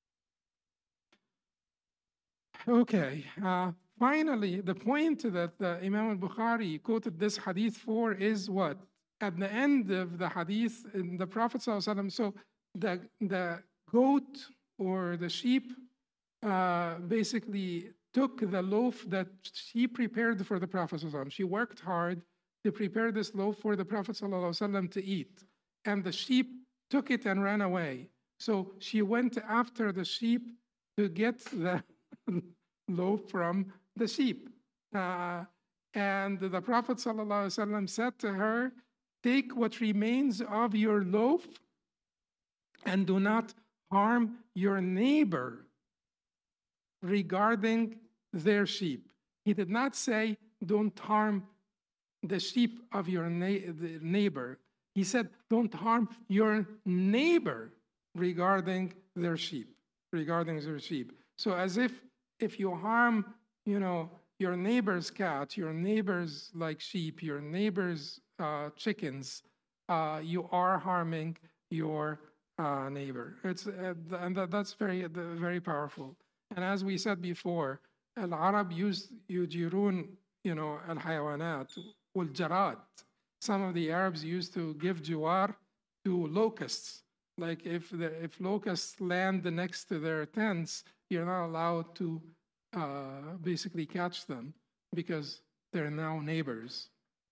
Okay, uh, finally, the point that uh, Imam al-Bukhari quoted this hadith for is what? At the end of the hadith, in the Prophet ﷺ, so the, the goat or the sheep uh, basically took the loaf that she prepared for the Prophet ﷺ. She worked hard to prepare this loaf for the Prophet ﷺ to eat. And the sheep took it and ran away. So she went after the sheep to get the loaf from the sheep. Uh, and the Prophet ﷺ said to her, take what remains of your loaf and do not harm your neighbor regarding their sheep. He did not say, don't harm the sheep of your na- the neighbor. He said, don't harm your neighbor regarding their sheep, regarding their sheep. So as if if you harm, you know, your neighbor's cat, your neighbor's like sheep, your neighbor's uh, chickens, uh, you are harming your uh, neighbor. It's uh, and that, that's very very powerful. And as we said before, Al-Arab used yujirun, you know, al-hayawanat, wal-jarad. Some of the Arabs used to give jawar to locusts. Like if the, if locusts land next to their tents, you're not allowed to uh, basically catch them because they're now neighbors.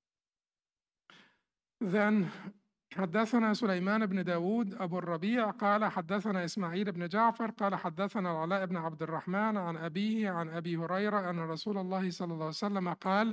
Then حدثنا سليمان بن داود أبو الربيع قال حدثنا إسماعيل بن جعفر قال حدثنا العلاء بن عبد الرحمن عن أبيه عن أبي هريرة أن رسول الله صلى الله عليه وسلم قال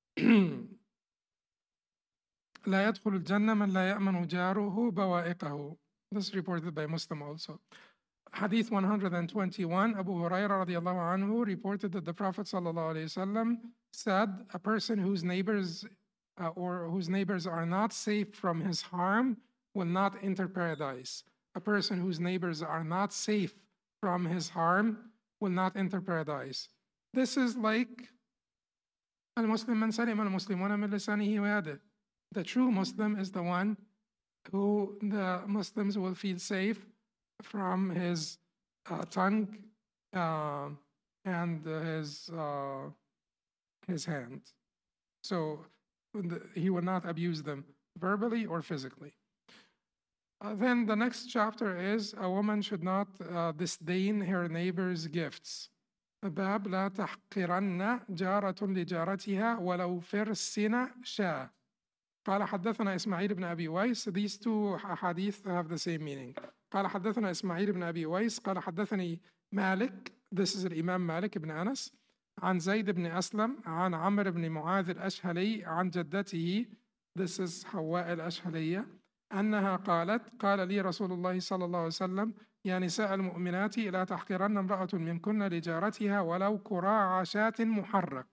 لا يدخل الجنة من لا يأمن جاره بوائقه. This is reported by Muslim also. Hadith one hundred twenty-one, Abu Hurairah radiallahu anhu reported that the Prophet sallallahu alaihi wasallam said, a person whose neighbors uh, or whose neighbors are not safe from his harm will not enter paradise. A person whose neighbors are not safe from his harm will not enter paradise. This is like al-Muslim man salim al-Muslimuna min lisanihi wa yadihi. The true Muslim is the one who the Muslims will feel safe from his uh, tongue uh, and his uh, his hand. So the, he will not abuse them verbally or physically. Uh, then the next chapter is a woman should not uh, disdain her neighbor's gifts. باب لا تحقرن جارة لجارتها ولو فرسن شاة. قال حدثنا إسماعيل بن أبي ويس. These two hadith have the same meaning. قال حدثنا إسماعيل بن أبي ويس قال حدثني مالك. This is الإمام مالك بن أنس عن زيد بن أسلم عن عمرو بن معاذ الأشهلي عن جدته. This is حواء الأشهلية أنها قالت قال لي رسول الله صلى الله عليه وسلم يا نساء المؤمنات لا تحقرن امرأة منكن لجارتها ولو كراع شاة محرق.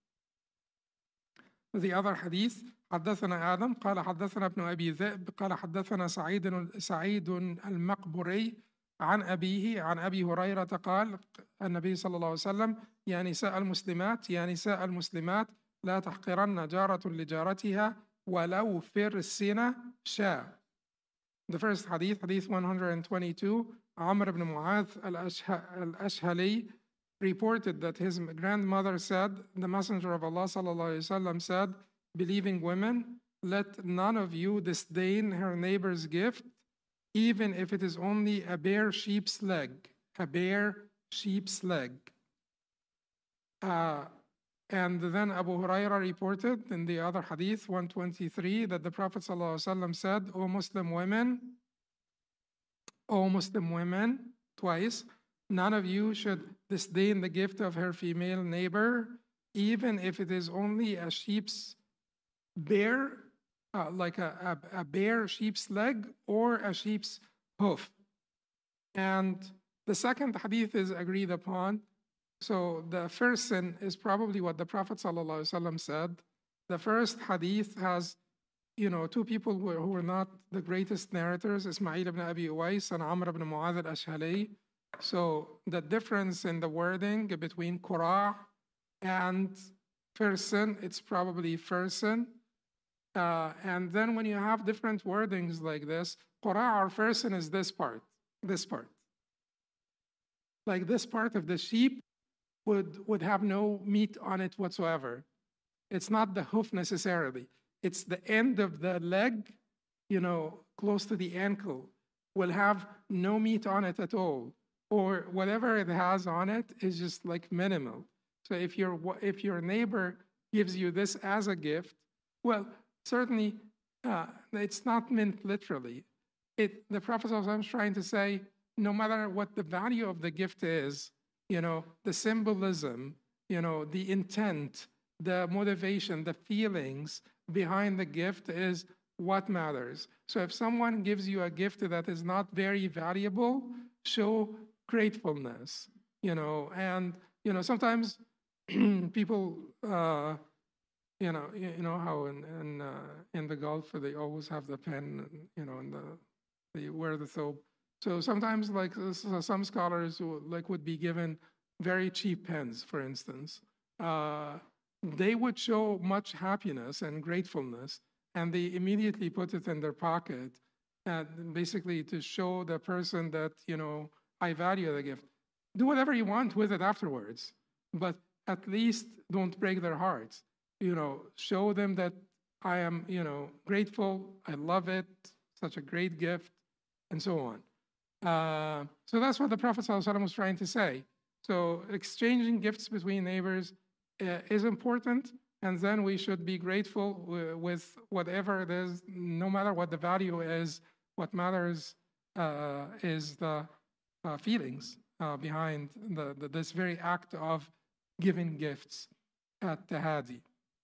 The other hadith حدثنا آدم قال حدثنا ابن أبي ذئب قال حدثنا سعيد سعيد المقبري عن أبيه عن أبي هريرة قال النبي صلى الله عليه وسلم يا نساء المسلمات يا نساء المسلمات لا تحقرن جارة لجارتها ولو فرسن شاة. The first hadith, hadith one hundred twenty-two, Amr ibn Mu'adh al-Ashhali reported that his grandmother said, the Messenger of Allah sallallahu alaihi wasallam said, believing women, let none of you disdain her neighbor's gift, even if it is only a bare sheep's leg, a bare sheep's leg. Uh, and then Abu Hurairah reported in the other hadith, one twenty-three, that the Prophet ﷺ said, O Muslim women, O Muslim women, twice, none of you should disdain the gift of her female neighbor, even if it is only a sheep's bare, uh, like a, a, a bare sheep's leg or a sheep's hoof. And The second hadith is agreed upon. So the first sin is probably what the Prophet ﷺ said. The first hadith has, you know, two people who, who were not the greatest narrators, Ismail ibn Abi Uwais and Amr ibn Mu'adh al-Ashhali. So the difference in the wording between Qura' and first sin, it's probably first sin. Uh, and then when you have different wordings like this, Qura' or first sin is this part, this part. Like this part of the sheep would, would have no meat on it whatsoever. It's not the hoof necessarily. It's the end of the leg, you know, close to the ankle, will have no meat on it at all. Or whatever it has on it is just like minimal. So if your, if your neighbor gives you this as a gift, well, certainly uh, it's not meant literally. It, the Prophet is trying to say, no matter what the value of the gift is, you know, the symbolism, you know, the intent, the motivation, the feelings behind the gift is what matters. So if someone gives you a gift that is not very valuable, show gratefulness, you know, and, you know, sometimes people, uh, you know, you know how in in, uh, in the Gulf they always have the pen, you know, and the they wear the thobe. So sometimes, like some scholars, who, like would be given very cheap pens, for instance. Uh, they would show much happiness and gratefulness, and they immediately put it in their pocket, and basically to show the person that, you know, I value the gift. Do whatever you want with it afterwards, but at least don't break their hearts. You know, show them that I am, you know, grateful, I love it, such a great gift, and so on. Uh, so that's what the Prophet ﷺ was trying to say. So exchanging gifts between neighbors uh, is important, and then we should be grateful w- with whatever it is, no matter what the value is. What matters uh, is the uh, feelings uh, behind the, the, this very act of giving gifts at Tahadi.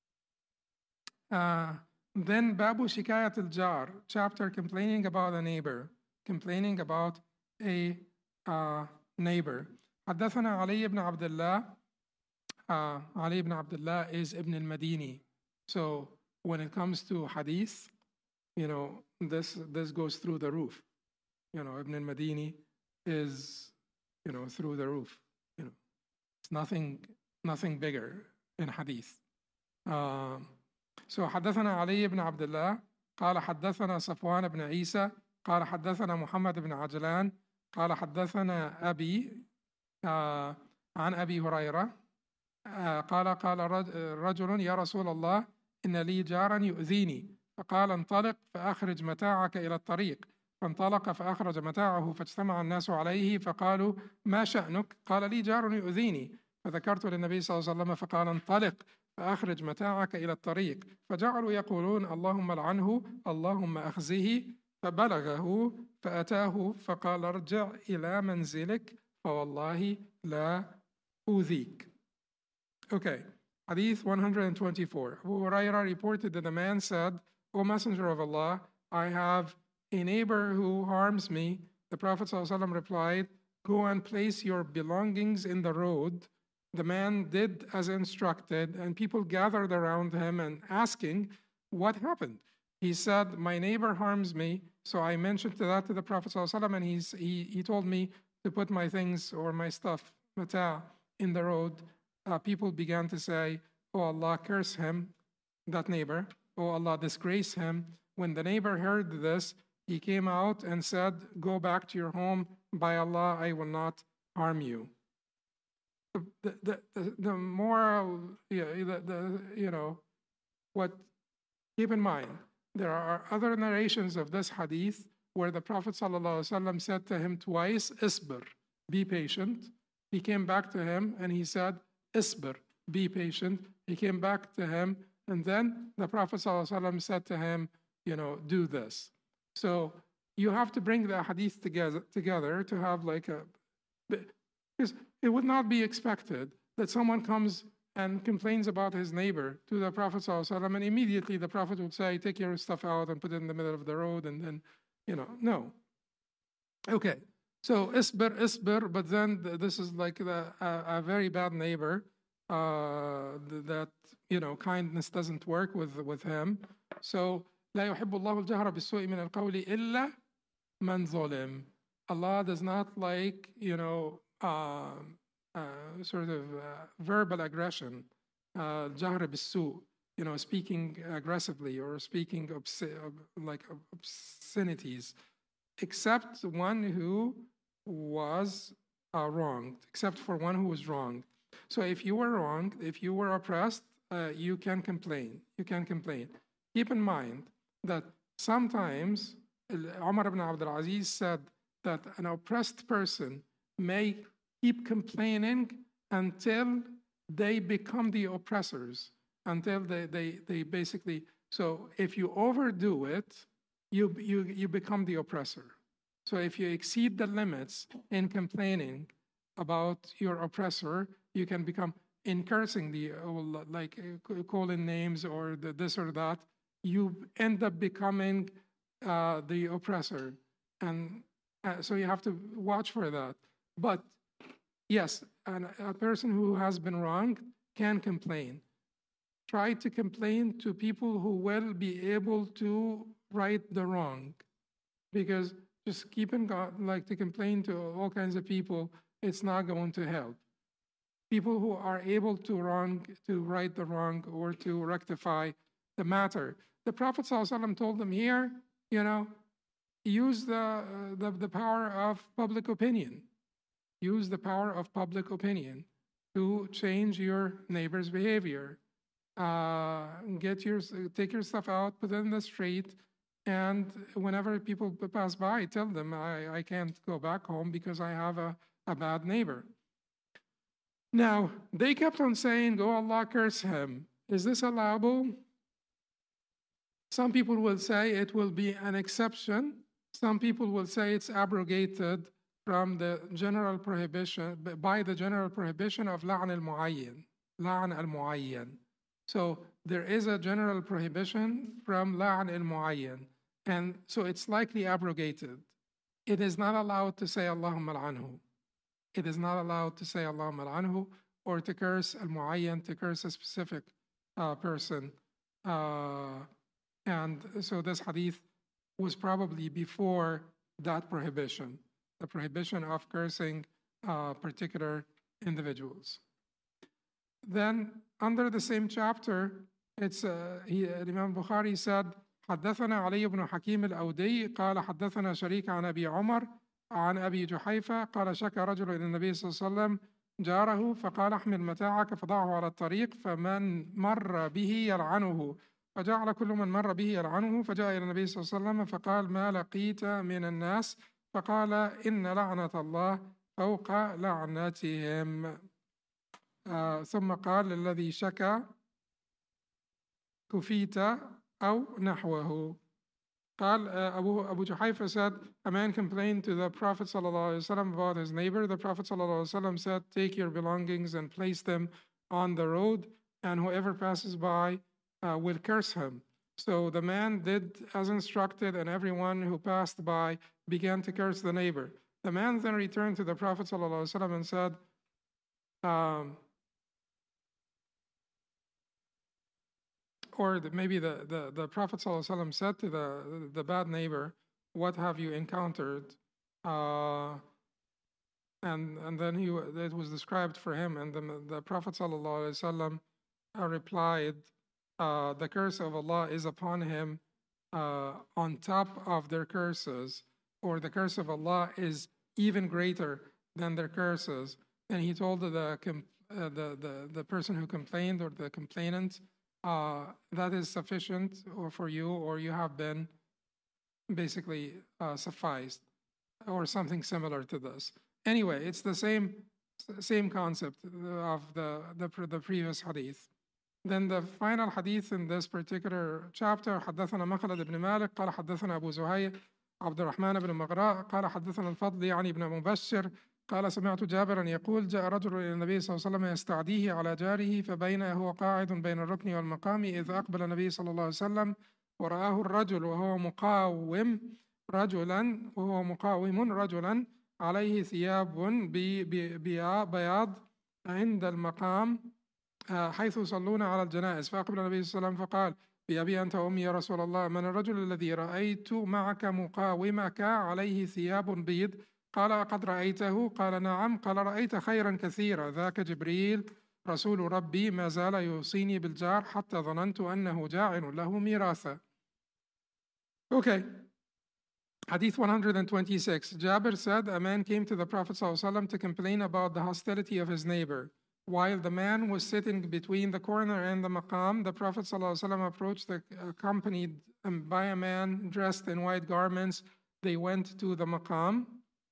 Uh, then Babu Shikayat al-Jar, chapter complaining about a neighbor, complaining about a uh, neighbor. حدثنا علي ibn Abdullah. Uh, Ali ibn Abdullah is Ibn al-Madini. So when it comes to hadith, you know, this this goes through the roof. You know, Ibn al-Madini is, you know, through the roof. You know, it's nothing nothing bigger in hadith. Um, so حدثنا علي ibn Abdullah قال حدثنا صفوان بن عيسى قال حدثنا محمد بن عجلان قال حدثنا أبي آه عن أبي هريرة آه قال قال رجل يا رسول الله إن لي جارا يؤذيني فقال انطلق فأخرج متاعك إلى الطريق فانطلق فأخرج متاعه فاجتمع الناس عليه فقالوا ما شأنك قال لي جار يؤذيني فذكرت للنبي صلى الله عليه وسلم فقال انطلق فأخرج متاعك إلى الطريق فجعلوا يقولون اللهم لعنه اللهم أخزه فبلغه فأتاه فقال ارجع إلى منزلك فوالله لا أوذيك. Okay, Hadith one hundred twenty-four. Abu Hurairah reported that the man said, O Messenger of Allah, I have a neighbor who harms me. The Prophet ﷺ replied, go and place your belongings in the road. The man did as instructed, and people gathered around him and asking, what happened? He said, my neighbor harms me. So I mentioned that to the Prophet ﷺ, and he's, he, he told me to put my things or my stuff, mata', in the road. Uh, people began to say, oh Allah, curse him, that neighbor. Oh Allah, disgrace him. When the neighbor heard this, he came out and said, go back to your home. By Allah, I will not harm you. The, the, the, the moral, yeah, the, the, you know, what, keep in mind, there are other narrations of this hadith where the Prophet ﷺ said to him twice, Isbir, be patient. He came back to him and he said, Isbir, be patient. He came back to him, and then the Prophet ﷺ said to him, you know, do this. So you have to bring the hadith together, together to have like a, because it would not be expected that someone comes and complains about his neighbor to the Prophet ﷺ, and immediately the Prophet would say, take your stuff out and put it in the middle of the road, and then, you know, no. Okay, So isbir, isbir, but then th- this is like the, a, a very bad neighbor uh, th- that, you know, kindness doesn't work with, with him. So لا يحب الله الجهر بالسوء من القول إلا من ظلم. Allah does not like, you know, uh, uh, sort of uh, verbal aggression, uh, جهر بالسوء, you know, speaking aggressively or speaking obsc- like obscenities, except one who was uh, wronged, except for one who was wronged. So if you were wronged, if you were oppressed, uh, you can complain. You can complain. Keep in mind that sometimes Umar ibn Abdul Aziz said that an oppressed person may keep complaining until they become the oppressors, until they, they, they basically, so if you overdo it, you, you, you become the oppressor. So if you exceed the limits in complaining about your oppressor, you can become in cursing the, uh, like uh, calling names or the, this or that, you end up becoming uh, the oppressor. And uh, so you have to watch for that. But yes, an, a person who has been wronged can complain. Try to complain to people who will be able to right the wrong, because just keeping God, like to complain to all kinds of people, it's not going to help. People who are able to wrong, to right the wrong or to rectify the matter. The Prophet ﷺ told them here, you know, use the, uh, the, the power of public opinion. Use the power of public opinion to change your neighbor's behavior. Uh, get your, take your stuff out, put it in the street, and whenever people pass by, tell them I, I can't go back home because I have a, a bad neighbor. Now, they kept on saying, go Allah, curse him. Is this allowable? Some people will say it will be an exception. Some people will say it's abrogated from the general prohibition, by the general prohibition of la'an al-mu'ayyan, la'an al-mu'ayyan. So there is a general prohibition from la'an al-mu'ayyan, and so it's likely abrogated. It is not allowed to say Allahumma al'anhu. It is not allowed to say Allahumma al'anhu or to curse al-mu'ayyan, to curse a specific uh, person. Uh, and so this hadith was probably before that prohibition, the prohibition of cursing uh, particular individuals. Then under the same chapter, it's uh, he, Imam Bukhari said, حدثنا علي بن حكيم الأودي قال حدثنا شريك عن أبي عمر عن أبي جحيفة قال شكى رجل إلى النبي صلى الله عليه وسلم جاره فقال احمل متاعك فضعه على الطريق فمن مر به يلعنه فجعل كل من مر به يلعنه فجاء إلى النبي صلى الله عليه وسلم فقال ما لقيت من الناس فقال إن لعنة الله فوق لعنتهم. آه ثم قال للذي شكى كفيت أو نحوه. قال uh, Abu, Abu Juhayfa said, a man complained to the Prophet ﷺ about his neighbor. The Prophet ﷺ said, take your belongings and place them on the road, and whoever passes by uh, will curse him. So the man did as instructed, and everyone who passed by began to curse the neighbor. The man then returned to the Prophet ﷺ and said, um, or the, maybe the, the, the Prophet ﷺ said to the, the bad neighbor, what have you encountered? Uh, and, and then he, it was described for him, and the, the Prophet ﷺ replied, uh, the curse of Allah is upon him uh, on top of their curses, or the curse of Allah is even greater than their curses. And he told the, uh, the, the, the person who complained, or the complainant, Uh, that is sufficient or for you, or you have been basically uh, sufficed, or something similar to this. Anyway, it's the same same concept of the, the, the previous hadith. Then the final hadith in this particular chapter, حدثنا مخلد بن مالك قال حدثنا أبو زهير عبد الرحمن بن مغراء قال حدثنا الفضل يعني ابن مبشر قال سمعت جابرا يقول جاء رجل إلى النبي صلى الله عليه وسلم يستعديه على جاره فبين هو قاعد بين الركن والمقام إذ أقبل النبي صلى الله عليه وسلم ورآه الرجل وهو مقاوم رجلا وهو مقاوم رجلا عليه ثياب بي- بي- بيا- بياض عند المقام آه، حيث يصلون على الجنائز. فأقبل النبي صلى الله عليه وسلم فقال: بأبي أنت وأمي يا رسول الله، من الرجل الذي رأيت معك مقاومك عليه ثياب بيض؟ قال: قد رأيته؟ قال: نعم. قال: رأيت خيرا كثيرا، ذاك جبريل رسول ربي ما زال يوصيني بالجار حتى ظننت أنه جاعل له ميراثا. Okay. Hadith one hundred twenty-six. Jabir said, a man came to the Prophet ﷺ to complain about the hostility of his neighbor. While the man was sitting between the corner and the maqam, the Prophet ﷺ approached, the, accompanied um, by a man dressed in white garments. They went to the maqam.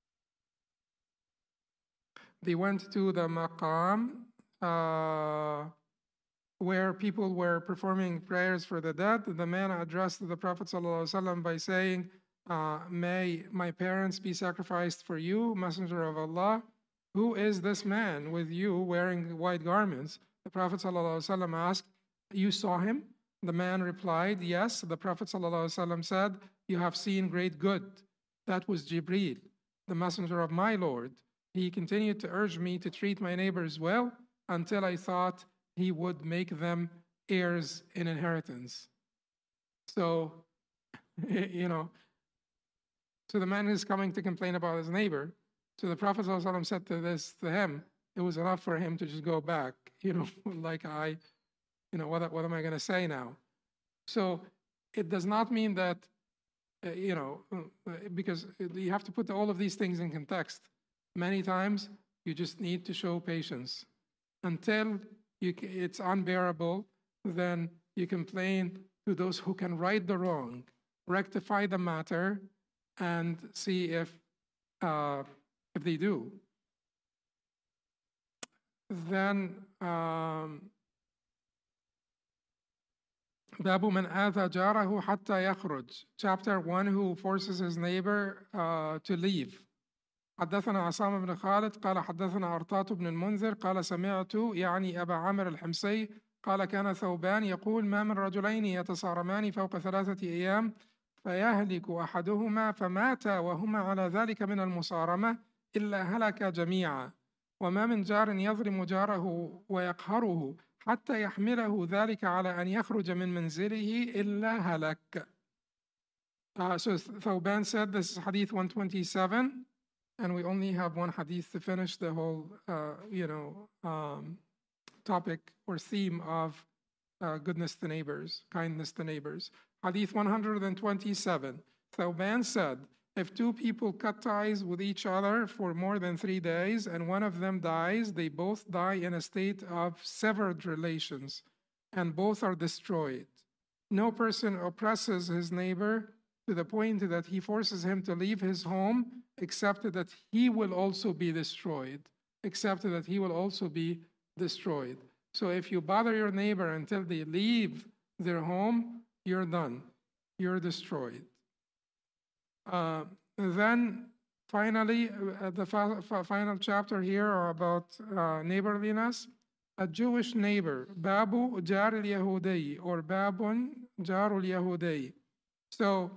They went to the maqam uh, where people were performing prayers for the dead. The man addressed the Prophet ﷺ by saying, uh, may my parents be sacrificed for you, Messenger of Allah. Who is this man with you wearing white garments? The Prophet ﷺ asked, you saw him? The man replied, yes. The Prophet ﷺ said, you have seen great good. That was Jibreel, the messenger of my Lord. He continued to urge me to treat my neighbors well until I thought he would make them heirs in inheritance. So, you know, so the man is coming to complain about his neighbor. So the Prophet ﷺ said to this to him, it was enough for him to just go back, you know, like I, you know, what, what am I going to say now? So it does not mean that, uh, you know, uh, because you have to put all of these things in context. Many times you just need to show patience. Until you, it's unbearable, then you complain to those who can right the wrong, rectify the matter, and see if uh, if they do. Then um, باب من آذى جاره حتى يخرج. Chapter one, who forces his neighbor uh, to leave. حدثنا عصام بن خالد قال حدثنا أرطاط بن المنذر قال سمعت يعني أبا عامر الحمصي قال كان ثوبان يقول ما من رجلين يتصارمان فوق ثلاثة أيام فيهلك أحدهما فمات وهما على ذلك من المصارمة إلا هلك جميعا، وما من جار يظلم جاره ويقهره حتى يحمله ذلك على أن يخرج من منزله إلا هلك. Uh, so Thawban said, this is Hadith one twenty-seven, and we only have one Hadith to finish the whole, uh, you know, um, topic or theme of uh, goodness to neighbors, kindness to neighbors. Hadith one hundred twenty-seven. Thawban said, if two people cut ties with each other for more than three days and one of them dies, they both die in a state of severed relations and both are destroyed. No person oppresses his neighbor to the point that he forces him to leave his home except that he will also be destroyed, except that he will also be destroyed. So if you bother your neighbor until they leave their home, you're done. You're destroyed. Uh, then finally, uh, the fa- fa- final chapter here are about uh, neighborliness. A Jewish neighbor, Babu Jar al-Yahudi, or Babun Jar al-Yahudi. So,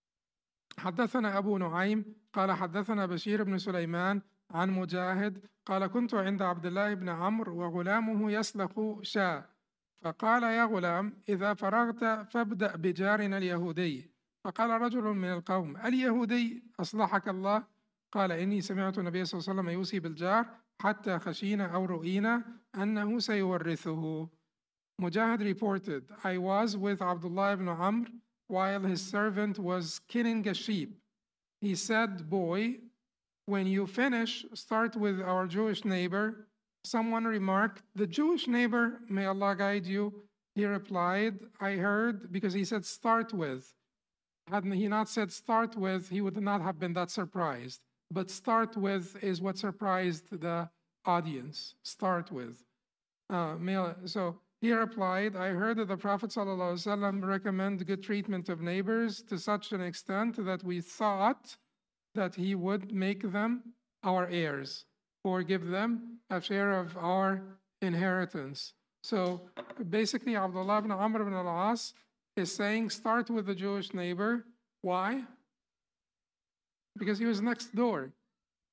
حدثنا أبو نعيم قال حدثنا بشير بن سليمان عن مجاهد قال كنت عند عبد الله بن عمرو وغلامه يسلخ شاة فقال يا غلام إذا فرغت فابدأ بجارنا اليهودي. فقال رجل من القوم اليهودي أصلحك الله؟ قال إني سمعت النبي صلى الله عليه وسلم يوصي بالجار حتى خشينا أو رؤينا أنه سيورثه. Mujahid reported, I was with Abdullah ibn Amr while his servant was killing a sheep. He said, boy, when you finish, start with our Jewish neighbor. Someone remarked, the Jewish neighbor, may Allah guide you. He replied, I heard, because he said start with. Had he not said start with, he would not have been that surprised. But start with is what surprised the audience. Start with. Uh, so he replied, I heard that the Prophet ﷺ recommend good treatment of neighbors to such an extent that we thought that he would make them our heirs or give them a share of our inheritance. So basically, Abdullah ibn Amr ibn al-As is saying start with the Jewish neighbor. Why? Because he was next door.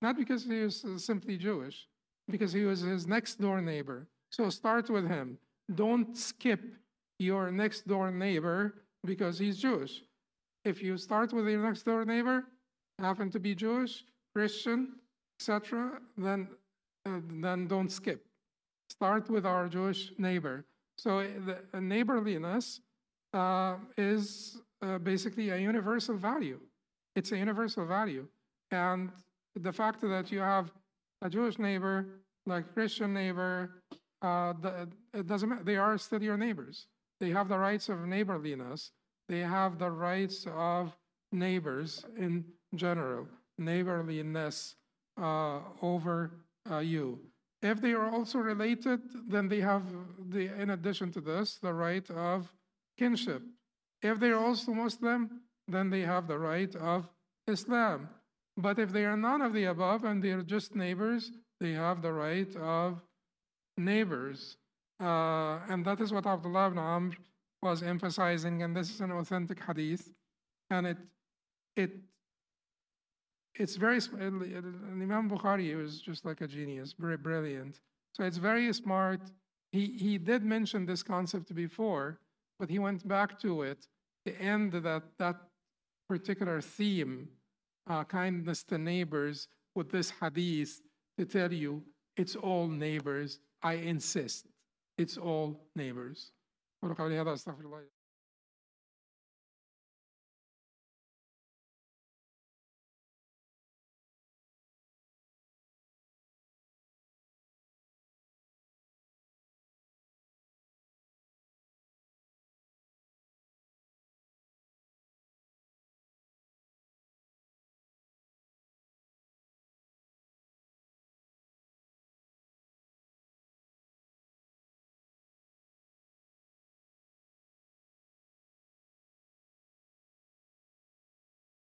not because he was uh, simply Jewish, because he was his next door neighbor. So start with him. Don't skip your next door neighbor because he's Jewish. If you start with your next door neighbor, happen to be Jewish, Christian, et cetera, then uh, then don't skip. Start with our Jewish neighbor. So uh, the uh, neighborliness uh, is uh, basically a universal value. It's a universal value, and the fact that you have a Jewish neighbor, like a Christian neighbor, uh, the, it doesn't matter. They are still your neighbors. They have the rights of neighborliness. They have the rights of neighbors in general, neighborliness uh, over uh, you. If they are also related, then they have, the, in addition to this, the right of kinship. If they are also Muslim, then they have the right of Islam. But if they are none of the above and they are just neighbors, they have the right of neighbors. Uh, and that is what Abdullah ibn Amr was emphasizing, and this is an authentic hadith. And it, it, it's very, Imam Bukhari was just like a genius, very brilliant. So it's very smart. He, he did mention this concept before, but he went back to it to end that, that particular theme, uh, kindness to neighbors, with this hadith to tell you it's all neighbors. I insist, it's all neighbors.